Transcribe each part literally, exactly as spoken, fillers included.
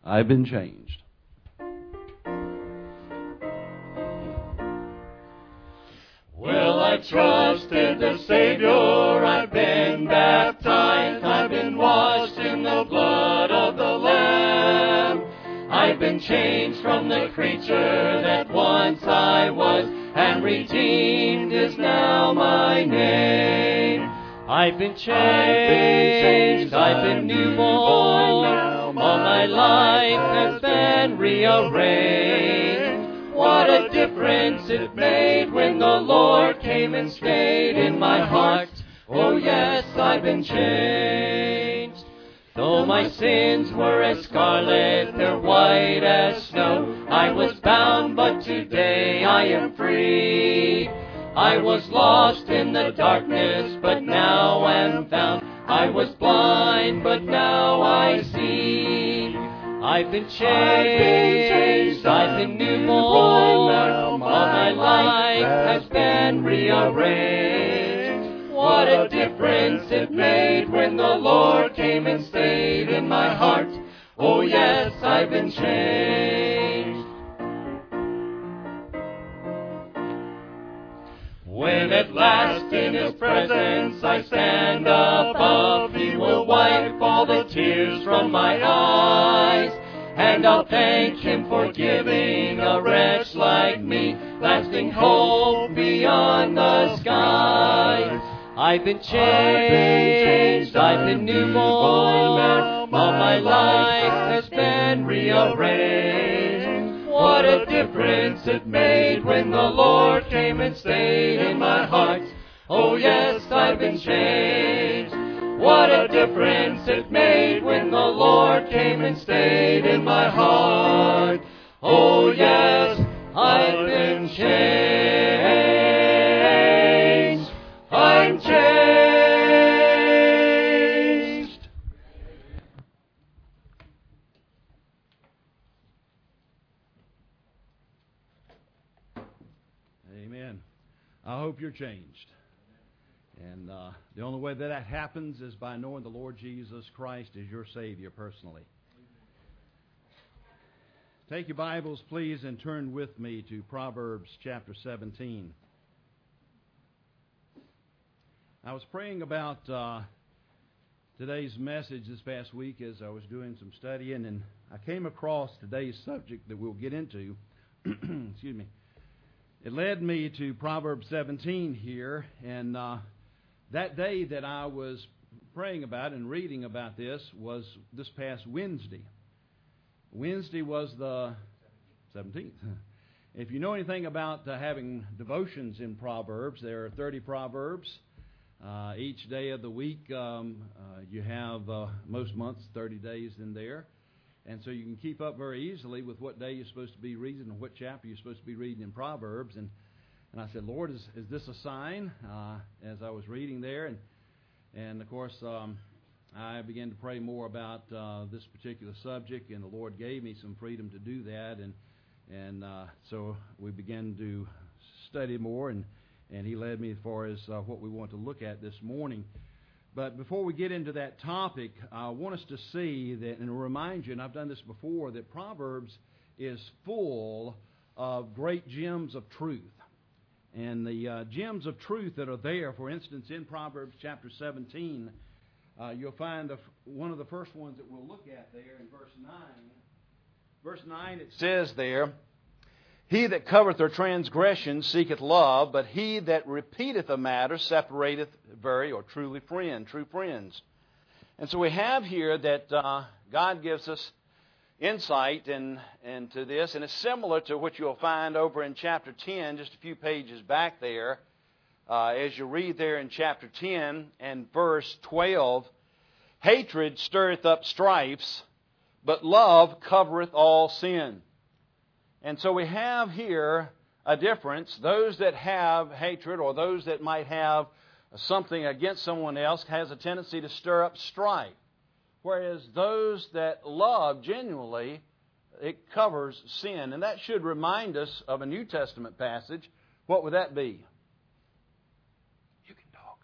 I've been changed. Well, I've trusted the Savior, I've been baptized, I've been washed in the blood of the Lamb. I've been changed from the creature that once I was, and redeemed is now my name. I've been changed, I've been newborn, all my life has been rearranged. What a difference it made when the Lord came and stayed in my heart. Oh yes, I've been changed. Though my sins were as scarlet, they're white as snow. I was bound, but today I am free. I was lost in the darkness, but now am found. I was blind, but now I see. I've been changed, I've been newborn, all my life has been rearranged. What a difference it made when the Lord came and stayed in my heart. Oh yes, I've been changed. When at last in His presence I stand above, He will wipe all the tears from my eyes. And I'll thank Him for giving a wretch like me lasting hope beyond the skies. I've been changed, I've been newborn, all my life has been rearranged. What a difference it made when the Lord came and stayed in my heart. Oh yes, I've been changed. What a difference it made when the Lord came and stayed in my heart. Oh yes, I've been changed. I'm changed. Amen. I hope you're changed. And uh, the only way that that happens is by knowing the Lord Jesus Christ as your Savior personally. Take your Bibles, please, and turn with me to Proverbs chapter seventeen. I was praying about uh, today's message this past week as I was doing some studying, and I came across today's subject that we'll get into. Excuse me. It led me to Proverbs seventeen here, and uh, that day that I was praying about and reading about this was this past Wednesday. Wednesday was the seventeenth. If you know anything about uh, having devotions in Proverbs, there are thirty Proverbs. Uh, each day of the week, um, uh, you have uh, most months thirty days in there. And so you can keep up very easily with what day you're supposed to be reading and what chapter you're supposed to be reading in Proverbs. And and I said, Lord, is, is this a sign? Uh, as I was reading there. And, and of course, um, I began to pray more about uh, this particular subject, and the Lord gave me some freedom to do that. And and uh, so we began to study more, and, and He led me as far as uh, what we want to look at this morning. But before we get into that topic, I want us to see that, and remind you, and I've done this before, that Proverbs is full of great gems of truth. And the uh, gems of truth that are there, for instance, in Proverbs chapter seventeen, uh, you'll find the, one of the first ones that we'll look at there in verse nine. Verse nine, it says there, He that covereth their transgressions seeketh love, but he that repeateth a matter separateth very or truly friend, true friends. And so we have here that uh, God gives us insight in, into this, and it's similar to what you'll find over in chapter ten, just a few pages back there. Uh, as you read there in chapter ten and verse twelve, hatred stirreth up strifes, but love covereth all sin. And so we have here a difference. Those that have hatred, or those that might have something against someone else, has a tendency to stir up strife. Whereas those that love genuinely, it covers sin. And that should remind us of a New Testament passage. What would that be? You can talk.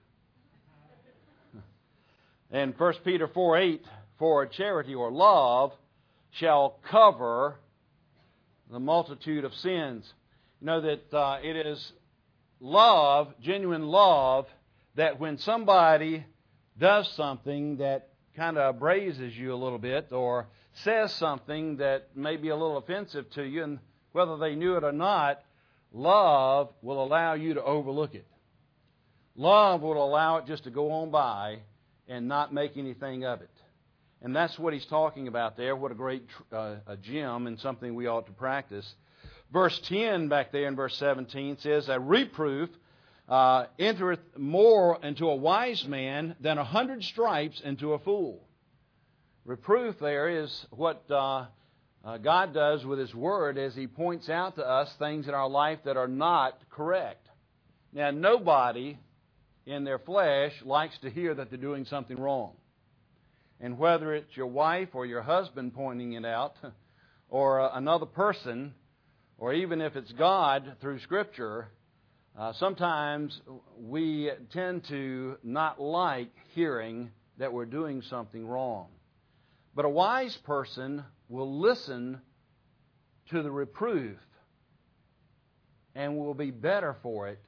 And First Peter four eight, for charity or love shall cover the multitude of sins. You know that uh, it is love, genuine love, that when somebody does something that kind of abraises you a little bit or says something that may be a little offensive to you, and whether they knew it or not, love will allow you to overlook it. Love will allow it just to go on by and not make anything of it. And that's what he's talking about there. What a great uh, a gem and something we ought to practice. Verse ten back there in verse seventeen says, a reproof uh, entereth more into a wise man than a hundred stripes into a fool. Reproof there is what uh, uh, God does with His Word as He points out to us things in our life that are not correct. Now, nobody in their flesh likes to hear that they're doing something wrong. And whether it's your wife or your husband pointing it out, or uh, another person, or even if it's God through Scripture, uh, sometimes we tend to not like hearing that we're doing something wrong. But a wise person will listen to the reproof and will be better for it.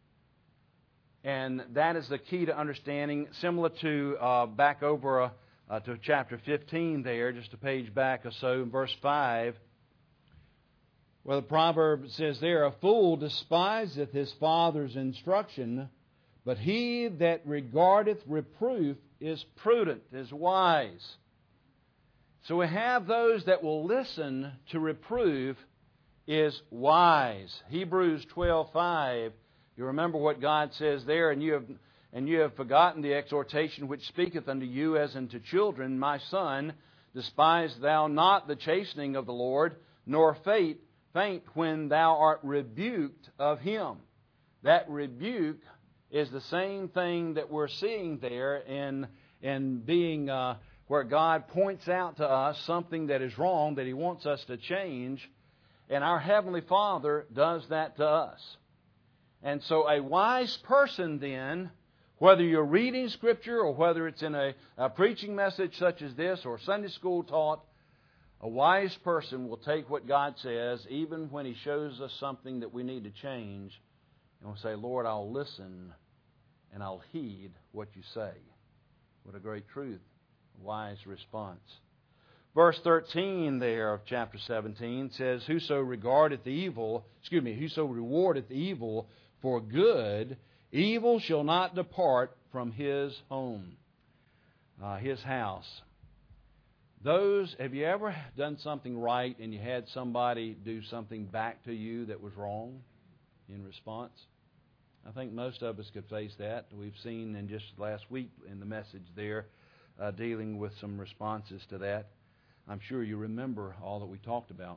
And that is the key to understanding, similar to uh, back over uh, uh, to chapter fifteen there, just a page back or so, in verse five, where the proverb says there, a fool despiseth his father's instruction, but he that regardeth reproof is prudent, is wise. So we have those that will listen to reproof is wise. Hebrews twelve five. You remember what God says there, and you have and you have forgotten the exhortation which speaketh unto you as unto children, my son, despise thou not the chastening of the Lord, nor faint, faint when thou art rebuked of him. That rebuke is the same thing that we're seeing there in in being uh, where God points out to us something that is wrong that He wants us to change, and our Heavenly Father does that to us. And so a wise person then, whether you're reading Scripture or whether it's in a, a preaching message such as this or Sunday school taught, a wise person will take what God says, even when He shows us something that we need to change, and will say, Lord, I'll listen and I'll heed what you say. What a great truth. Wise response. Verse thirteen there of chapter seventeen says, Whoso regardeth the evil, excuse me, whoso rewardeth evil for good, evil shall not depart from his home, uh, his house. Those, have you ever done something right and you had somebody do something back to you that was wrong in response? I think most of us could face that. We've seen in just last week in the message there, uh, dealing with some responses to that. I'm sure you remember all that we talked about.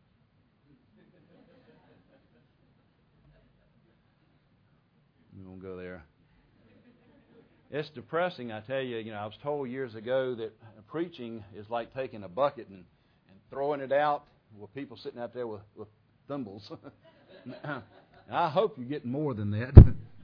We won't go there. It's depressing, I tell you. You know, I was told years ago that preaching is like taking a bucket and, and throwing it out with people sitting out there with, with thimbles. I hope you're getting more than that.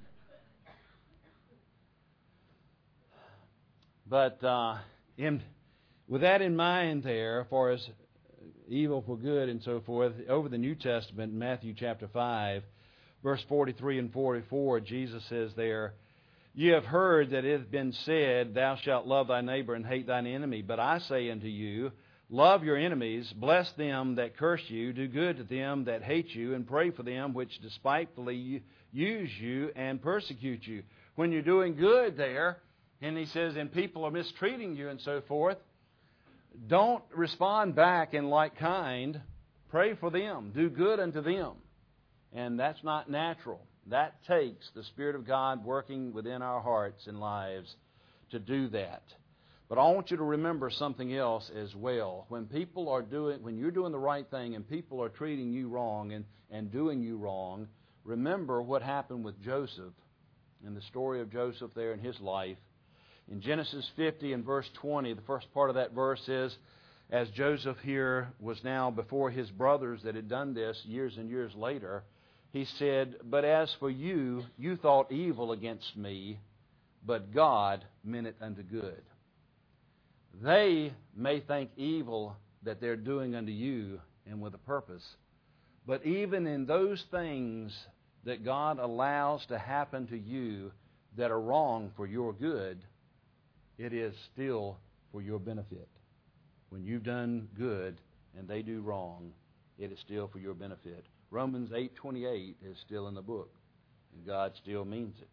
But uh, in, with that in mind there, as far as evil for good and so forth, over the New Testament, Matthew chapter five, verse forty-three and forty-four, Jesus says there, Ye have heard that it hath been said, Thou shalt love thy neighbor and hate thine enemy. But I say unto you, love your enemies, bless them that curse you, do good to them that hate you, and pray for them which despitefully use you and persecute you. When you're doing good there, and he says, and people are mistreating you and so forth, don't respond back in like kind. Pray for them. Do good unto them. And that's not natural. That takes the Spirit of God working within our hearts and lives to do that. But I want you to remember something else as well. When people are doing, when you're doing the right thing and people are treating you wrong and, and doing you wrong, remember what happened with Joseph and the story of Joseph there in his life. In Genesis fifty and verse twenty, the first part of that verse is, as Joseph here was now before his brothers that had done this years and years later, he said, But as for you, you thought evil against me, but God meant it unto good. They may think evil that they're doing unto you and with a purpose. But even in those things that God allows to happen to you that are wrong for your good, it is still for your benefit. When you've done good and they do wrong, it is still for your benefit. Romans eight twenty-eight is still in the book, and God still means it.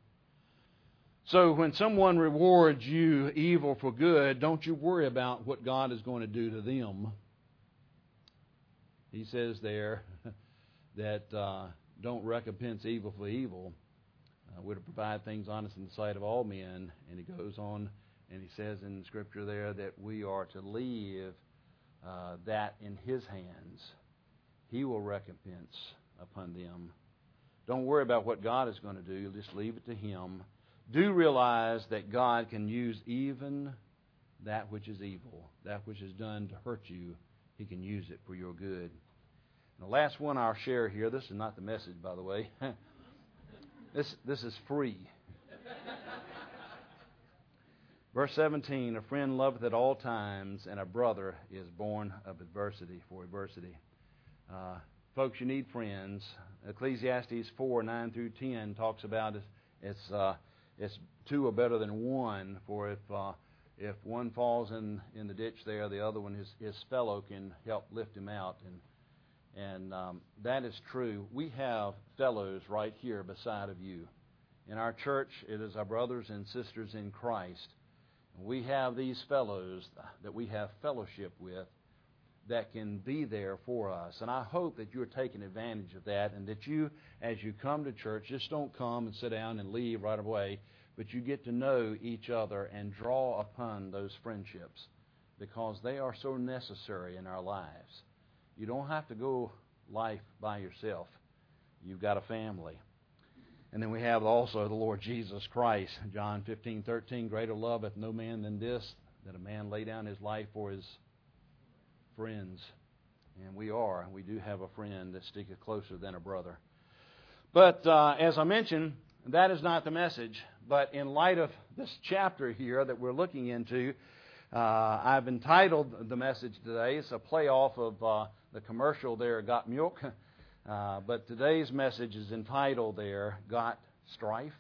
So when someone rewards you evil for good, don't you worry about what God is going to do to them. He says there that uh, don't recompense evil for evil. Uh, we're to provide things honest in the sight of all men. And he goes on and he says in Scripture there that we are to leave uh, that in His hands. He will recompense upon them. Don't worry about what God is going to do. Just leave it to Him. Do realize that God can use even that which is evil, that which is done to hurt you. He can use it for your good. And the last one I'll share here, this is not the message, by the way. this, this is free. Verse seventeen, a friend loveth at all times, and a brother is born of adversity, for adversity. Uh, folks, you need friends. Ecclesiastes four, nine through ten talks about it. It's, uh, it's two are better than one, for if uh, if one falls in, in the ditch there, the other one, his, his fellow, can help lift him out. And, and um, that is true. We have fellows right here beside of you. In our church, it is our brothers and sisters in Christ. We have these fellows that we have fellowship with that can be there for us. And I hope that you're taking advantage of that, and that you, as you come to church, just don't come and sit down and leave right away, but you get to know each other and draw upon those friendships, because they are so necessary in our lives. You don't have to go life by yourself. You've got a family. And then we have also the Lord Jesus Christ. John fifteen thirteen, greater love hath no man than this, that a man lay down his life for his friends. And we are. We do have a friend that sticketh closer than a brother. But uh, as I mentioned, that is not the message. But in light of this chapter here that we're looking into, uh, I've entitled the message today. It's a playoff of uh, the commercial there, Got Milk. Uh, but today's message is entitled there, Got Strife?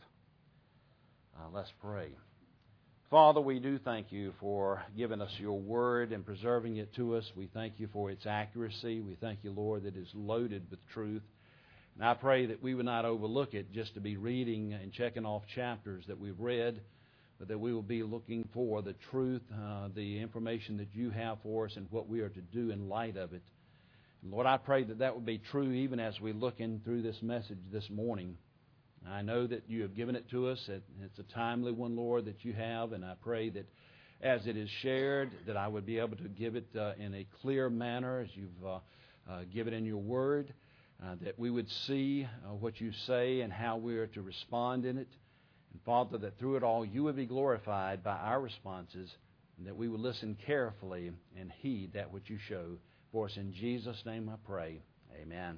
Uh, let's pray. Father, we do thank you for giving us your word and preserving it to us. We thank you for its accuracy. We thank you, Lord, that it's loaded with truth. And I pray that we would not overlook it just to be reading and checking off chapters that we've read, but that we will be looking for the truth, uh, the information that you have for us and what we are to do in light of it. Lord, I pray that that will be true even as we look in through this message this morning. I know that you have given it to us. It's a timely one, Lord, that you have, and I pray that as it is shared, that I would be able to give it uh, in a clear manner as you've uh, uh, given in your word, uh, that we would see uh, what you say and how we are to respond in it. And Father, that through it all you would be glorified by our responses, and that we would listen carefully and heed that which you show. For us in Jesus' name I pray. Amen.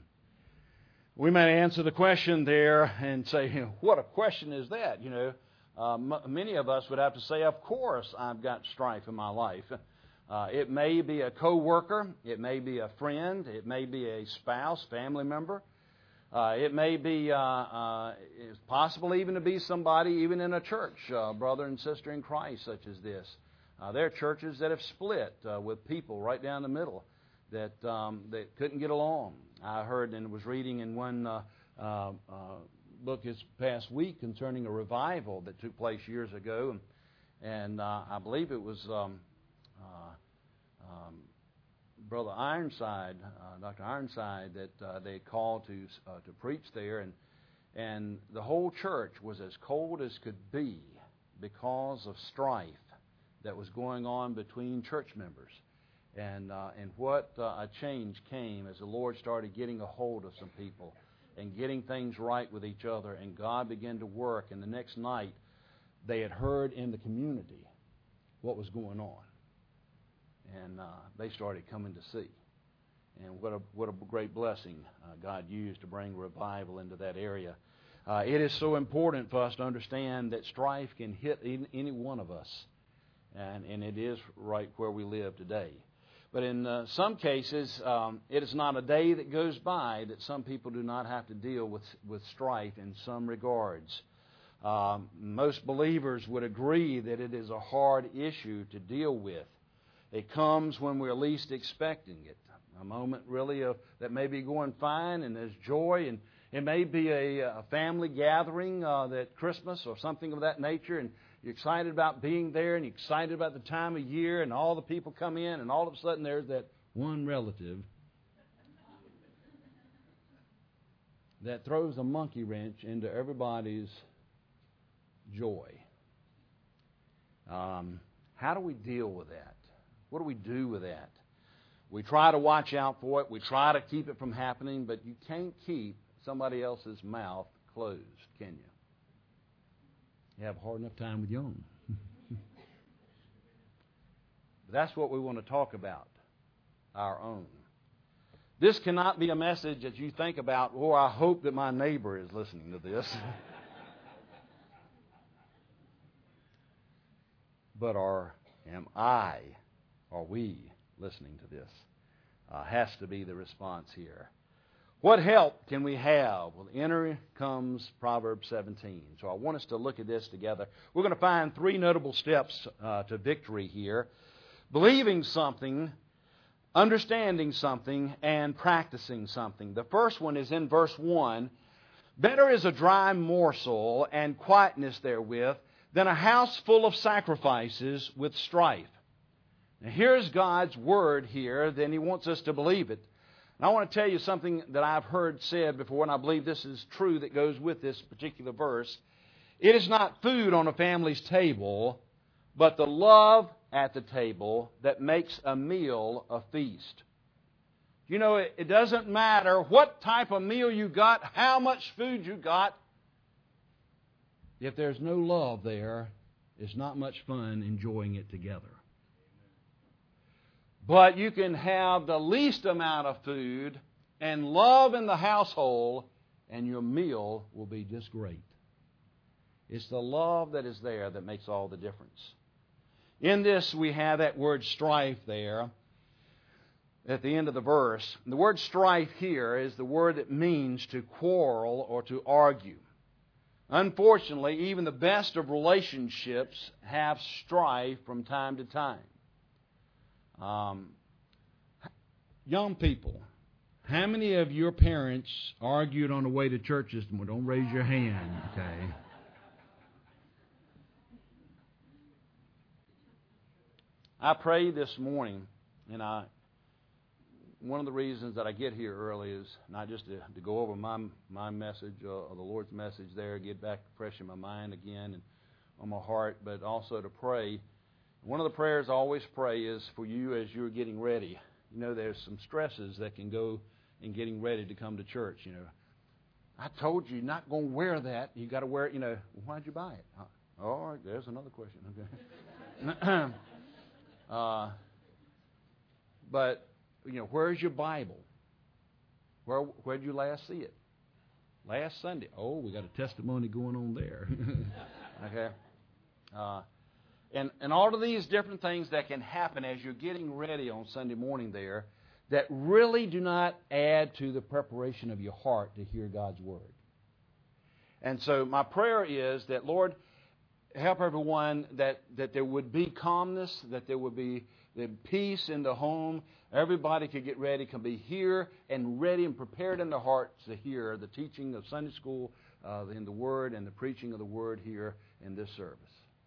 We may answer the question there and say, what a question is that? You know, uh, m- many of us would have to say, of course I've got strife in my life. Uh, it may be a co-worker. It may be a friend. It may be a spouse, family member. Uh, it may be uh, uh, it's possible even to be somebody even in a church, uh, brother and sister in Christ such as this. Uh, there are churches that have split uh, with people right down the middle that um, that couldn't get along. I heard and was reading in one uh, uh, uh, book this past week concerning a revival that took place years ago, and, and uh, I believe it was um, uh, um, Brother Ironside, uh, Doctor Ironside, that uh, they called to uh, to preach there, and and the whole church was as cold as could be because of strife that was going on between church members. And uh, and what uh, a change came as the Lord started getting a hold of some people and getting things right with each other, and God began to work. And the next night, they had heard in the community what was going on, and uh, they started coming to see. And what a what a great blessing uh, God used to bring revival into that area. Uh, it is so important for us to understand that strife can hit any one of us, and and it is right where we live today. But in uh, some cases, um, it is not a day that goes by that some people do not have to deal with, with strife in some regards. Um, most believers would agree that it is a hard issue to deal with. It comes when we're least expecting it. A moment really of, that may be going fine and there's joy, and it may be a, a family gathering uh, at Christmas or something of that nature, and you're excited about being there and you're excited about the time of year, and all the people come in, and all of a sudden there's that one relative that throws a monkey wrench into everybody's joy. Um, how do we deal with that? What do we do with that? We try to watch out for it. We try to keep it from happening, but you can't keep somebody else's mouth closed, can you? You have a hard enough time with your own. But that's what we want to talk about, our own. This cannot be a message that you think about, oh, I hope that my neighbor is listening to this. But are, am I, are we listening to this? Uh, has to be the response here. What help can we have? Well, enter comes Proverbs seventeen. So I want us to look at this together. We're going to find three notable steps uh, to victory here. Believing something, understanding something, and practicing something. The first one is in verse one. Better is a dry morsel and quietness therewith than a house full of sacrifices with strife. Now here's God's word here, then He wants us to believe it. And I want to tell you something that I've heard said before, and I believe this is true that goes with this particular verse. It is not food on a family's table, but the love at the table that makes a meal a feast. You know, it, it doesn't matter what type of meal you got, how much food you got. If there's no love there, it's not much fun enjoying it together. But you can have the least amount of food and love in the household, and your meal will be just great. It's the love that is there that makes all the difference. In this, we have that word strife there at the end of the verse. The word strife here is the word that means to quarrel or to argue. Unfortunately, even the best of relationships have strife from time to time. Um, young people, how many of your parents argued on the way to church this morning? Don't raise your hand, okay? I prayed this morning, and I one of the reasons that I get here early is not just to, to go over my my message uh, or the Lord's message there, get back fresh in my mind again and on my heart, but also to pray. One of the prayers I always pray is for you as you're getting ready. You know, there's some stresses that can go in getting ready to come to church. You know, I told you you're not going to wear that. You got to wear it. You know, why'd you buy it? Uh, all right, there's another question. Okay. uh, but you know, where's your Bible? Where where did you last see it? Last Sunday. Oh, we got a testimony going on there. Okay. Uh, And, and all of these different things that can happen as you're getting ready on Sunday morning there that really do not add to the preparation of your heart to hear God's Word. And so my prayer is that, Lord, help everyone that, that there would be calmness, that there would be the peace in the home. Everybody could get ready, can be here and ready and prepared in their hearts to hear the teaching of Sunday school uh, in the Word and the preaching of the Word here in this service.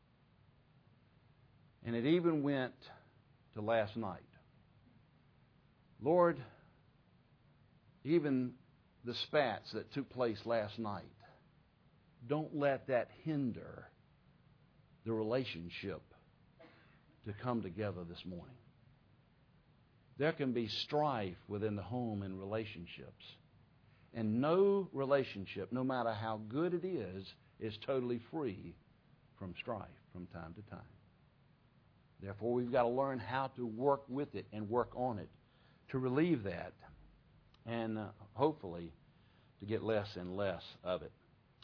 And it even went to last night. Lord, even the spats that took place last night, don't let that hinder the relationship to come together this morning. There can be strife within the home and relationships. And no relationship, no matter how good it is, is totally free from strife from time to time. Therefore, we've got to learn how to work with it and work on it to relieve that and uh, hopefully to get less and less of it.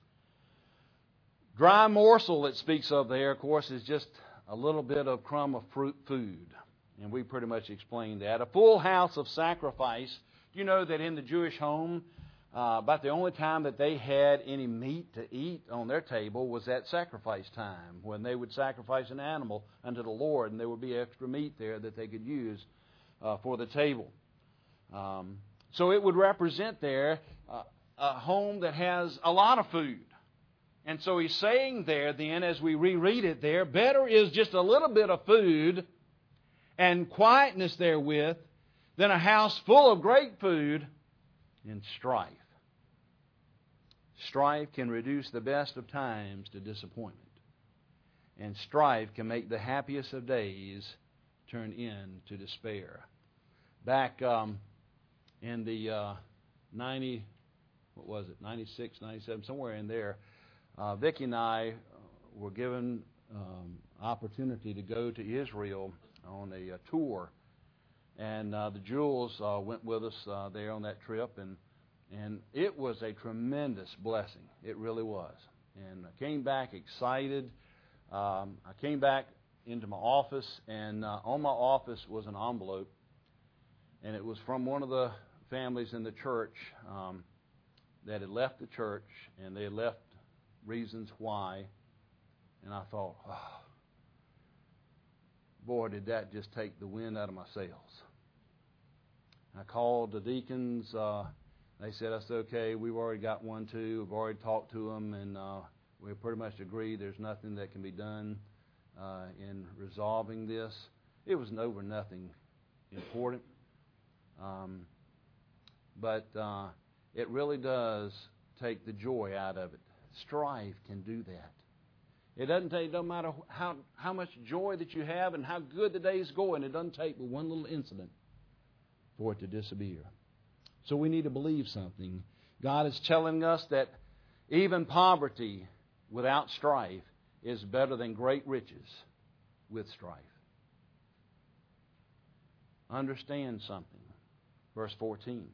Dry morsel it speaks of there, of course, is just a little bit of crumb of fruit food. And we pretty much explained that. A full house of sacrifice. Do you know that in the Jewish home, uh, about the only time that they had any meat to eat on their table was at sacrifice time, when they would sacrifice an animal unto the Lord, and there would be extra meat there that they could use uh, for the table. Um, so it would represent there uh, a home that has a lot of food. And so he's saying there then, as we reread it there, better is just a little bit of food and quietness therewith than a house full of great food and strife. Strife can reduce the best of times to disappointment. And strife can make the happiest of days turn into despair. Back um, in the uh, ninety, what was it, ninety-six, ninety-seven, somewhere in there, uh, Vicki and I were given um, opportunity to go to Israel on a, a tour, and uh, the Jules uh, went with us uh, there on that trip, and and it was a tremendous blessing. It really was. And I came back excited. Um, I came back into my office, and uh, on my office was an envelope, and it was from one of the families in the church um, that had left the church, and they had left reasons why. And I thought, oh, boy, did that just take the wind out of my sails. I called the deacons. Uh, they said, that's okay. We've already got one, too. We've already talked to them, and uh, we pretty much agree there's nothing that can be done uh, in resolving this. It was over nothing important. Um, but uh, it really does take the joy out of it. Strife can do that. It doesn't take, it doesn't matter how, how much joy that you have and how good the day's going, it doesn't take but one little incident for it to disappear. So we need to believe something. God is telling us that even poverty without strife is better than great riches with strife. Understand something. Verse fourteen.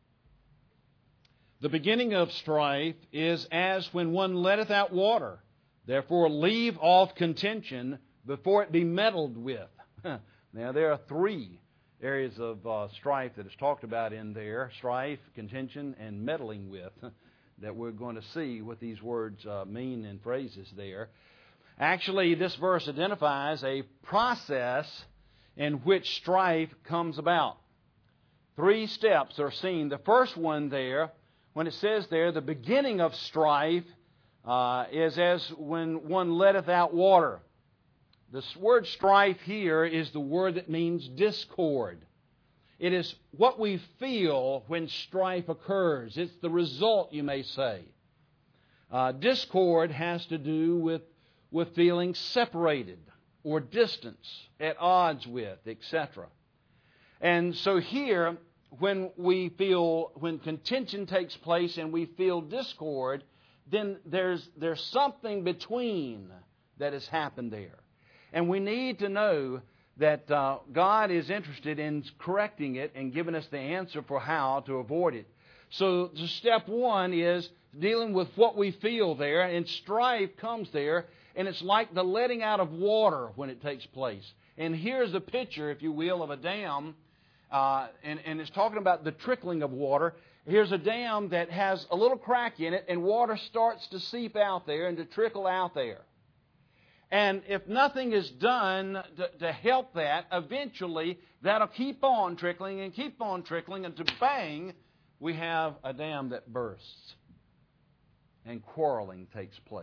The beginning of strife is as when one letteth out water. Therefore leave off contention before it be meddled with. Now there are three areas of uh, strife that is talked about in there. Strife, contention, and meddling with. That we're going to see what these words uh, mean in phrases there. Actually, this verse identifies a process in which strife comes about. Three steps are seen. The first one there, when it says there, the beginning of strife uh, is as when one letteth out water. The word strife here is the word that means discord. It is what we feel when strife occurs. It's the result, you may say. Uh, discord has to do with, with feeling separated or distance, at odds with, et cetera. And so here, when we feel, when contention takes place and we feel discord, then there's there's something between that has happened there. And we need to know that uh, God is interested in correcting it and giving us the answer for how to avoid it. So the step one is dealing with what we feel there, and strife comes there, and it's like the letting out of water when it takes place. And here's a picture, if you will, of a dam, uh, and, and it's talking about the trickling of water. Here's a dam that has a little crack in it, and water starts to seep out there and to trickle out there. And if nothing is done to, to help that, eventually that'll keep on trickling and keep on trickling until bang, we have a dam that bursts and quarreling takes place.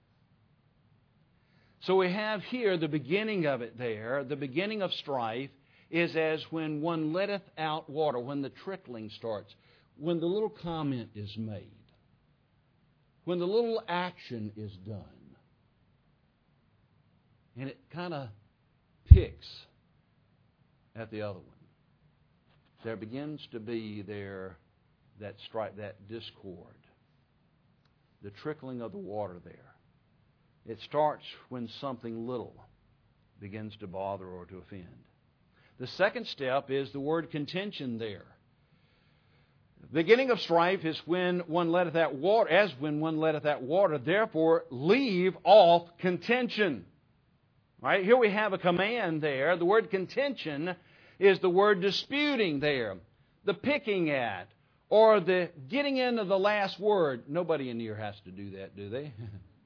So we have here the beginning of it there. The beginning of strife is as when one letteth out water, when the trickling starts, when the little comment is made, when the little action is done. And it kind of picks at the other one. There begins to be there that strife, that discord, the trickling of the water there. It starts when something little begins to bother or to offend. The second step is the word contention there. The beginning of strife is when one letteth out water, as when one letteth out water. Therefore, leave off contention. All right, here we have a command there. The word contention is the word disputing there. The picking at, or the getting into the last word. Nobody in here has to do that, do they?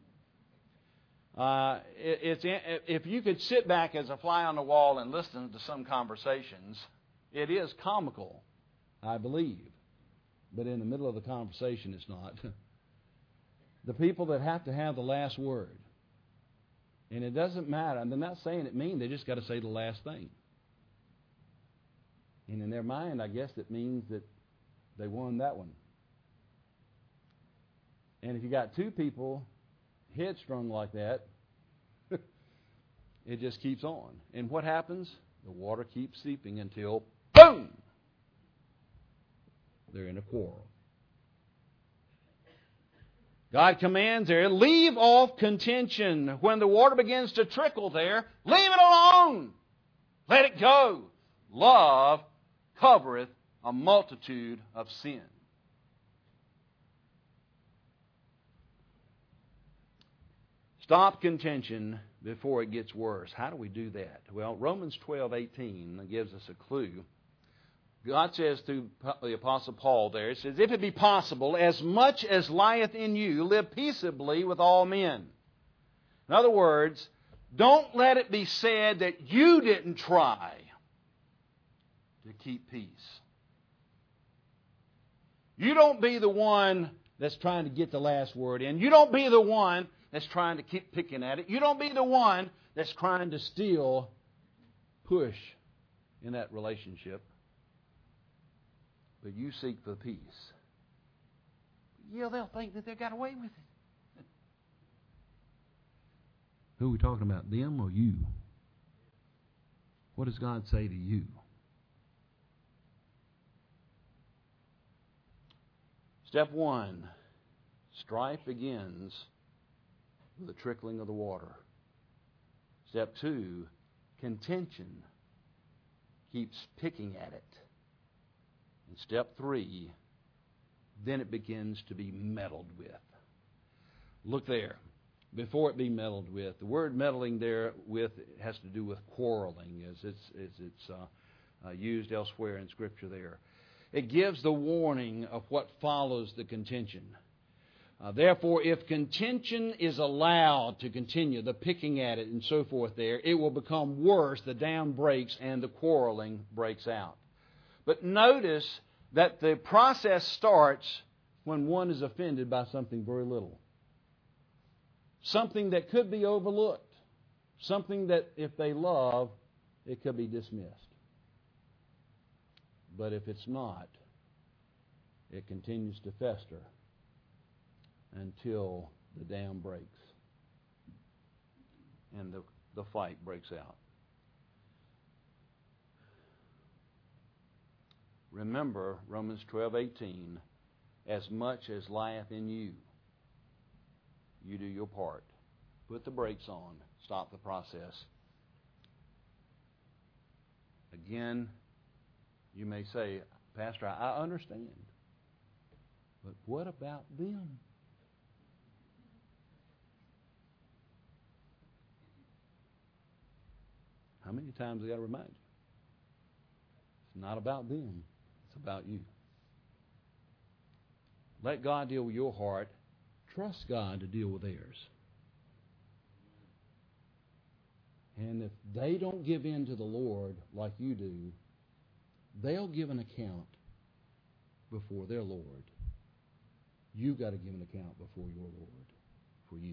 uh, it, it's, if you could sit back as a fly on the wall and listen to some conversations, it is comical, I believe. But in the middle of the conversation, it's not. The people that have to have the last word. And it doesn't matter. And they're not saying it mean. They just got to say the last thing. And in their mind, I guess it means that they won that one. And if you got two people headstrong like that, it just keeps on. And what happens? The water keeps seeping until, boom! They're in a quarrel. God commands there, leave off contention. When the water begins to trickle there, leave it alone. Let it go. Love covereth a multitude of sin. Stop contention before it gets worse. How do we do that? Well, Romans twelve eighteen gives us a clue. God says through the Apostle Paul there, it says, if it be possible, as much as lieth in you, live peaceably with all men. In other words, don't let it be said that you didn't try to keep peace. You don't be the one that's trying to get the last word in. You don't be the one that's trying to keep picking at it. You don't be the one that's trying to still push in that relationship. But you seek for peace. Yeah, they'll think that they got away with it. Who are we talking about, them or you? What does God say to you? Step one, strife begins with the trickling of the water. Step two, contention keeps picking at it. And step three, then it begins to be meddled with. Look there. Before it be meddled with, the word meddling there with has to do with quarreling, as it's, as it's uh, uh, used elsewhere in Scripture there. It gives the warning of what follows the contention. Uh, therefore, if contention is allowed to continue, the picking at it and so forth there, it will become worse. The dam breaks and the quarreling breaks out. But notice that the process starts when one is offended by something very little. Something that could be overlooked. Something that if they love, it could be dismissed. But if it's not, it continues to fester until the dam breaks and the, the fight breaks out. Remember Romans twelve eighteen, as much as lieth in you, you do your part. Put the brakes on. Stop the process. Again, you may say, Pastor, I understand. But what about them? How many times have I got to remind you? It's not about them. It's about you. Let God deal with your heart. Trust God to deal with theirs. And if they don't give in to the Lord like you do, they'll give an account before their Lord. You've got to give an account before your Lord for you.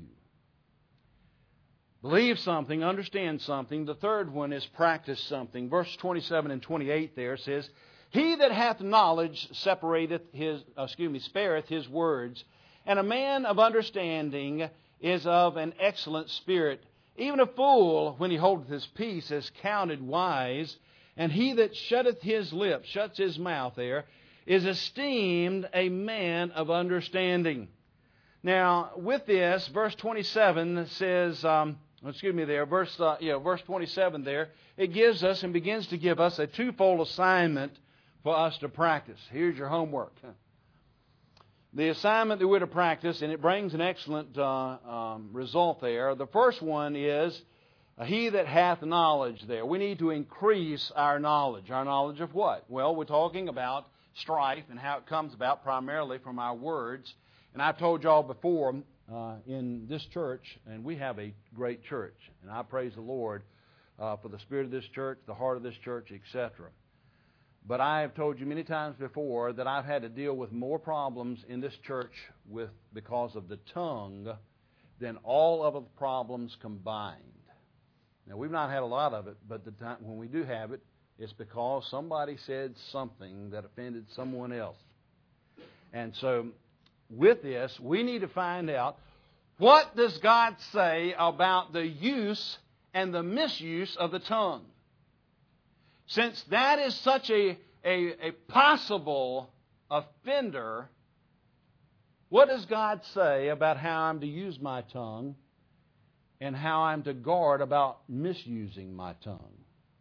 Believe something, understand something. The third one is practice something. Verse twenty-seven and twenty-eight there says, He that hath knowledge separateth his, excuse me, spareth his words, and a man of understanding is of an excellent spirit. Even a fool, when he holdeth his peace, is counted wise, and he that shutteth his lips, shuts his mouth there, is esteemed a man of understanding. Now, with this, verse twenty-seven says, um, excuse me there, verse uh, yeah, verse twenty-seven there, it gives us and begins to give us a twofold assignment for us to practice. Here's your homework. The assignment that we're to practice, and it brings an excellent uh, um, result there. The first one is Uh, he that hath knowledge there. We need to increase our knowledge. Our knowledge of what? Well, we're talking about strife and how it comes about primarily from our words. And I've told y'all before, uh, in this church, and we have a great church, and I praise the Lord uh, for the spirit of this church, the heart of this church, et cetera. But I have told you many times before that I've had to deal with more problems in this church with because of the tongue than all of the problems combined. Now, we've not had a lot of it, but the time when we do have it, it's because somebody said something that offended someone else. And so, with this, we need to find out, what does God say about the use and the misuse of the tongue? Since that is such a, a, a possible offender, what does God say about how I'm to use my tongue and how I'm to guard about misusing my tongue?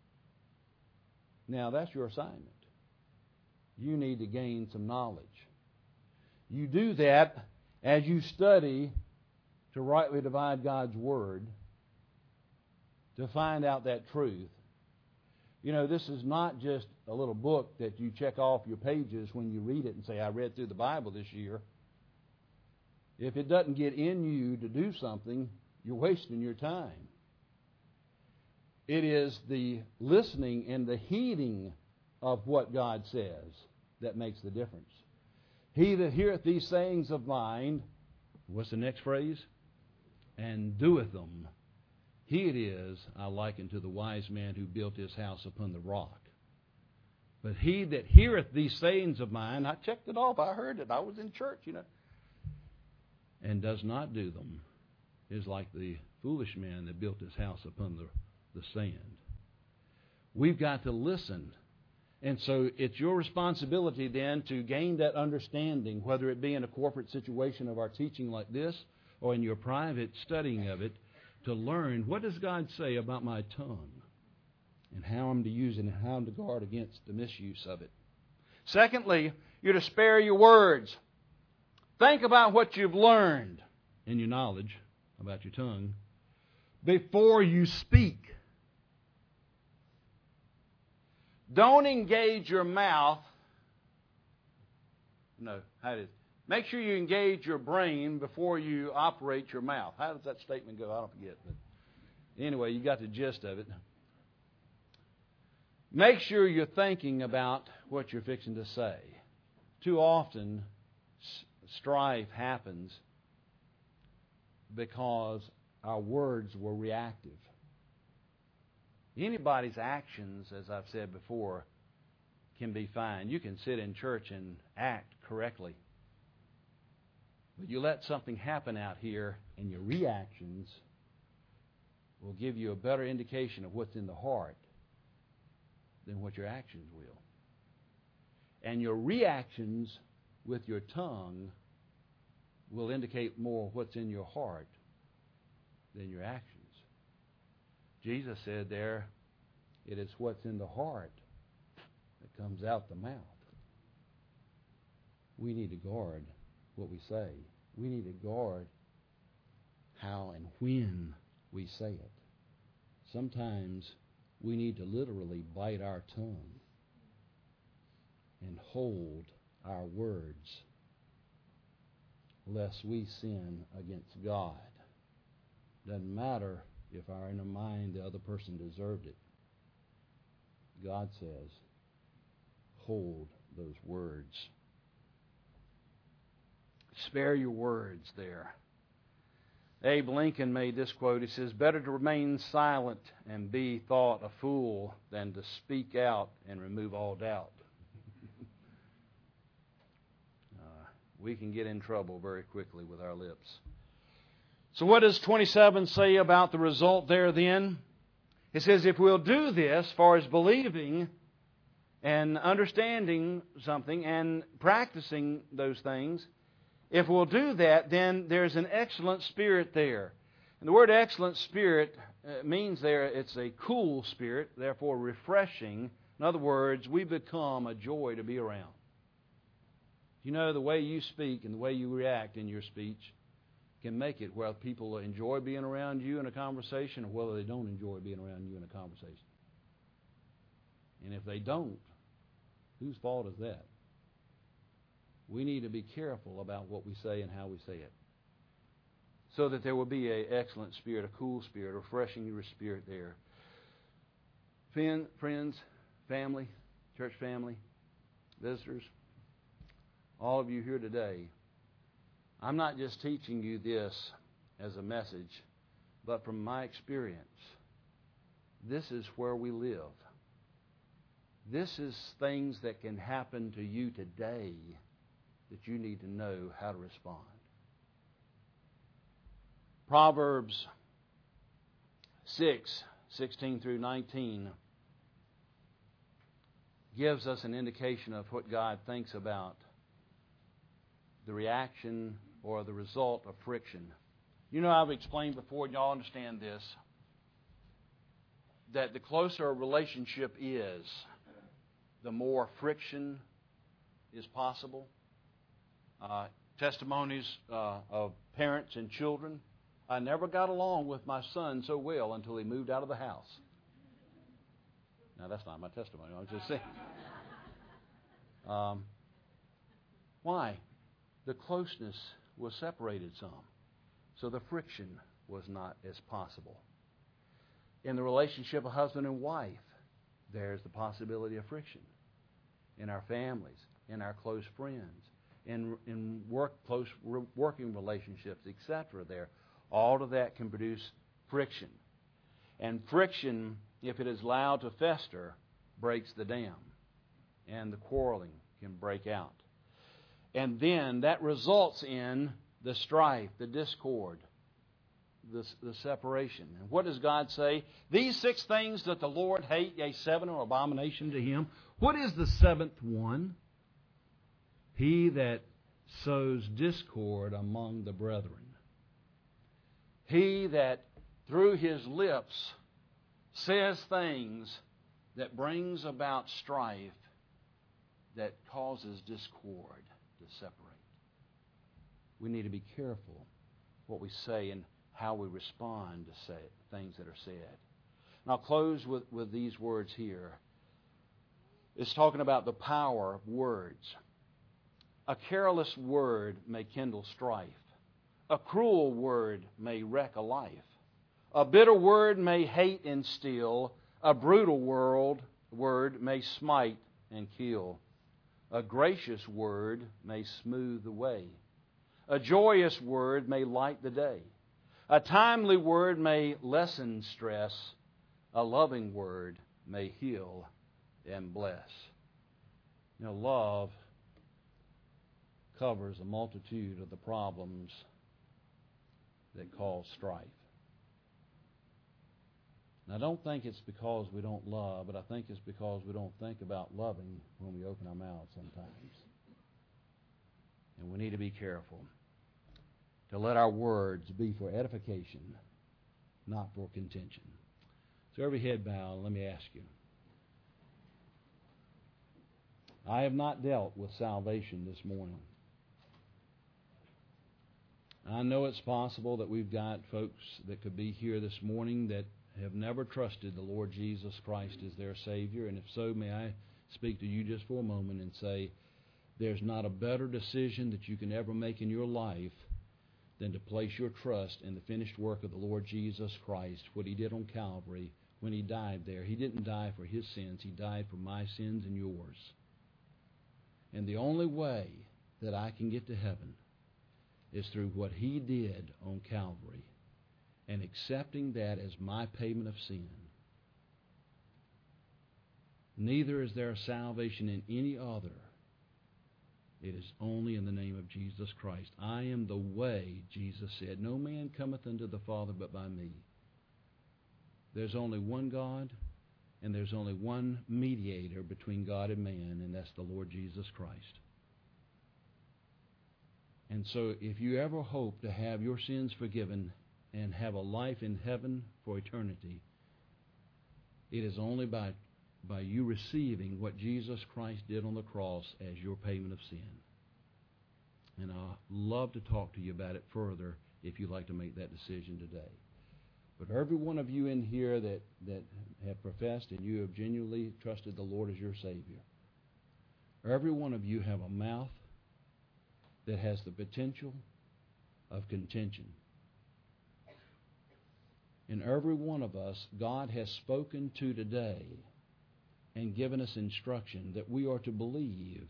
Now, that's your assignment. You need to gain some knowledge. You do that as you study to rightly divide God's Word, to find out that truth. You know, this is not just a little book that you check off your pages when you read it and say, I read through the Bible this year. If it doesn't get in you to do something, you're wasting your time. It is the listening and the heeding of what God says that makes the difference. He that heareth these sayings of mine, what's the next phrase? And doeth them. He it is I liken to the wise man who built his house upon the rock. But he that heareth these sayings of mine, I checked it off, I heard it, I was in church, you know, and does not do them, is like the foolish man that built his house upon the, the sand. We've got to listen. And so it's your responsibility then to gain that understanding, whether it be in a corporate situation of our teaching like this or in your private studying of it, to learn, what does God say about my tongue and how I'm to use it and how I'm to guard against the misuse of it. Secondly, you're to spare your words. Think about what you've learned in your knowledge about your tongue before you speak. Don't engage your mouth. No, how it is. Make sure you engage your brain before you operate your mouth. How does that statement go? I don't forget. But anyway, you got the gist of it. Make sure you're thinking about what you're fixing to say. Too often, strife happens because our words were reactive. Anybody's actions, as I've said before, can be fine. You can sit in church and act correctly. But you let something happen out here, and your reactions will give you a better indication of what's in the heart than what your actions will. And your reactions with your tongue will indicate more what's in your heart than your actions. Jesus said there, it is what's in the heart that comes out the mouth. We need to guard what we say. We need to guard how and when we say it. Sometimes we need to literally bite our tongue and hold our words lest we sin against God. Doesn't matter if our inner mind, the other person deserved it. God says, hold those words. Spare your words there. Abe Lincoln made this quote. He says, better to remain silent and be thought a fool than to speak out and remove all doubt. uh, we can get in trouble very quickly with our lips. So what does twenty-seven say about the result there then? It says if we'll do this, as far as believing and understanding something and practicing those things, if we'll do that, then there's an excellent spirit there. And the word excellent spirit uh, means there it's a cool spirit, therefore refreshing. In other words, we become a joy to be around. You know, the way you speak and the way you react in your speech can make it where people enjoy being around you in a conversation or whether they don't enjoy being around you in a conversation. And if they don't, whose fault is that? We need to be careful about what we say and how we say it, so that there will be an excellent spirit, a cool spirit, a refreshing your spirit there. Friends, family, church family, visitors, all of you here today, I'm not just teaching you this as a message, but from my experience, this is where we live. This is things that can happen to you today that you need to know how to respond. Proverbs six, sixteen through nineteen gives us an indication of what God thinks about the reaction or the result of friction. You know, I've explained before, and y'all understand this, that the closer a relationship is, the more friction is possible. Uh, testimonies uh, of parents and children. I never got along with my son so well until he moved out of the house. Now, that's not my testimony. I was just saying. Um, why? The closeness was separated some. So the friction was not as possible. In the relationship of husband and wife, there's the possibility of friction. In our families, in our close friends, in in work close re- working relationships, et cetera. There, all of that can produce friction, and friction, if it is allowed to fester, breaks the dam, and the quarreling can break out, and then that results in the strife, the discord, the the separation. And what does God say? These six things that the Lord hate, yea, seven are abomination to Him. What is the seventh one? He that sows discord among the brethren. He that through his lips says things that brings about strife, that causes discord to separate. We need to be careful what we say and how we respond to say things that are said. And I'll close with, with these words here. It's talking about the power of words. A careless word may kindle strife. A cruel word may wreck a life. A bitter word may hate and steal. A brutal world, word may smite and kill. A gracious word may smooth the way. A joyous word may light the day. A timely word may lessen stress. A loving word may heal and bless. You know, love covers a multitude of the problems that cause strife. And I don't think it's because we don't love, but I think it's because we don't think about loving when we open our mouths sometimes. And we need to be careful to let our words be for edification, not for contention. So every head bowed, let me ask you. I have not dealt with salvation this morning. I know it's possible that we've got folks that could be here this morning that have never trusted the Lord Jesus Christ as their Savior. And if so, may I speak to you just for a moment and say, there's not a better decision that you can ever make in your life than to place your trust in the finished work of the Lord Jesus Christ, what He did on Calvary when He died there. He didn't die for His sins. He died for my sins and yours. And the only way that I can get to heaven is through what He did on Calvary and accepting that as my payment of sin. Neither is there salvation in any other. It is only in the name of Jesus Christ. I am the way, Jesus said. No man cometh unto the Father but by me. There's only one God, and there's only one mediator between God and man, and that's the Lord Jesus Christ. And so if you ever hope to have your sins forgiven and have a life in heaven for eternity, it is only by by you receiving what Jesus Christ did on the cross as your payment of sin. And I'd love to talk to you about it further if you'd like to make that decision today. But every one of you in here that, that have professed and you have genuinely trusted the Lord as your Savior, every one of you have a mouth that has the potential of contention. And every one of us, God has spoken to today and given us instruction that we are to believe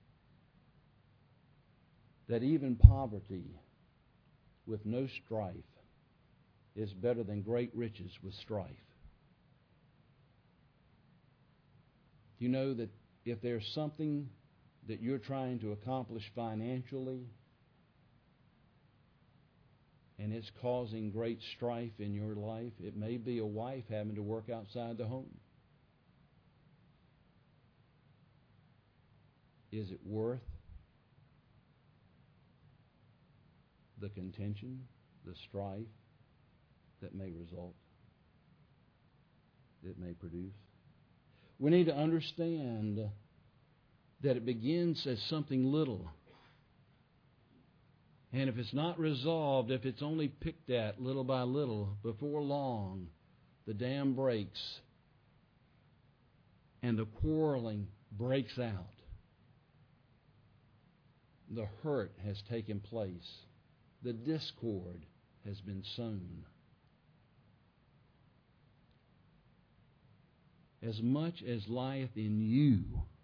that even poverty with no strife is better than great riches with strife. Do you know that if there's something that you're trying to accomplish financially and it's causing great strife in your life, it may be a wife having to work outside the home. Is it worth the contention, the strife that may result, that may produce? We need to understand that it begins as something little. And if it's not resolved, if it's only picked at little by little, before long, the dam breaks and the quarreling breaks out. The hurt has taken place. The discord has been sown. As much as lieth in you,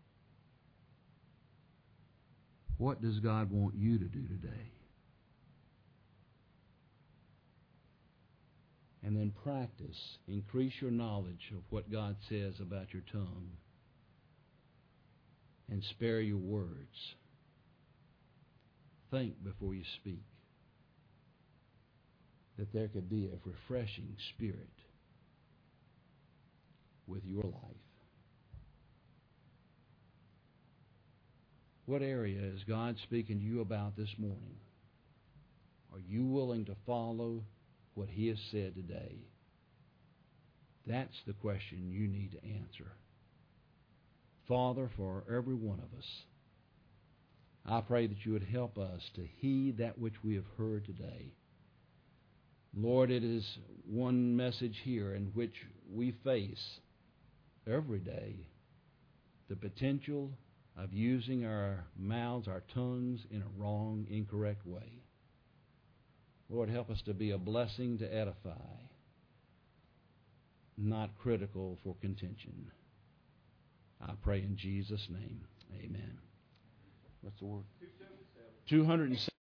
what does God want you to do today? And then practice. Increase your knowledge of what God says about your tongue. And spare your words. Think before you speak. That there could be a refreshing spirit with your life. What area is God speaking to you about this morning? Are you willing to follow what He has said today? That's the question you need to answer. Father, for every one of us, I pray that you would help us to heed that which we have heard today. Lord, it is one message here in which we face every day the potential of using our mouths, our tongues, in a wrong, incorrect way. Lord, help us to be a blessing to edify, not critical for contention. I pray in Jesus' name. Amen. What's the word? two hundred seven.